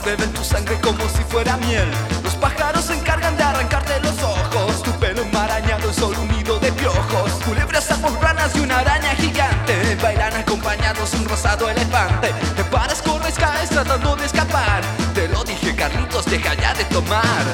beben tu sangre como si fuera miel. Los pájaros se encargan de arrancarte los ojos. Tu pelo enmarañado es solo un nido de piojos. Culebras, sapos, ranas y una araña gigante bailan acompañados de un rosado elefante. Te paras, corres, caes tratando de escapar. Te lo dije, Carlitos, deja ya de tomar.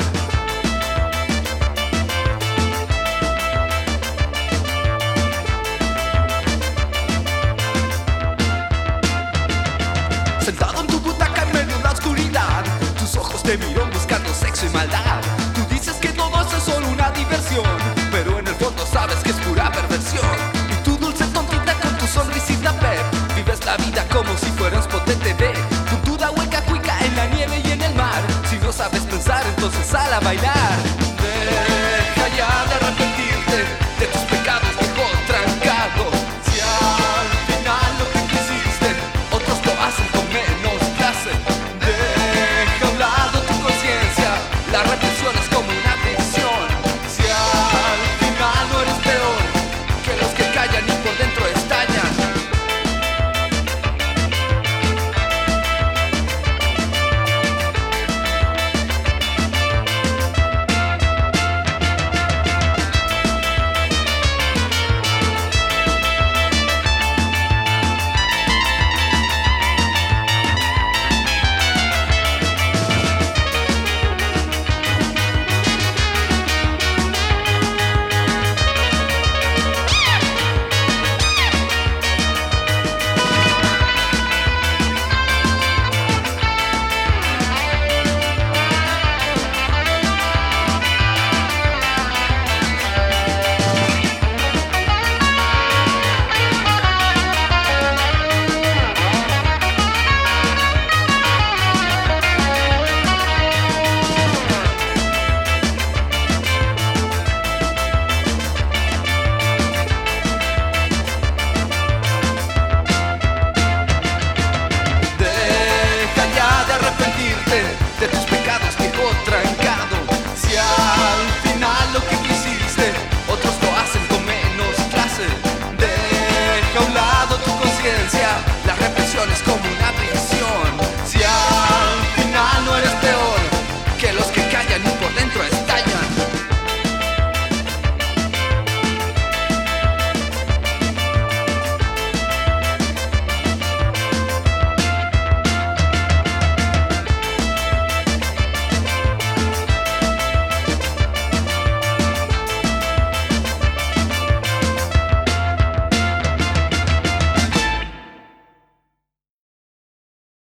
Sentado en tu butaca en medio de la oscuridad, tus ojos te miran buscando sexo y maldad. Tú dices que todo eso es solo una diversión, pero en el fondo sabes que es pura perversión. Y tu dulce tontita con tu sonrisita pep, vives la vida como si fueras potente B. Con tu da hueca cuica en la nieve y en el mar. Si no sabes pensar, entonces sal a bailar.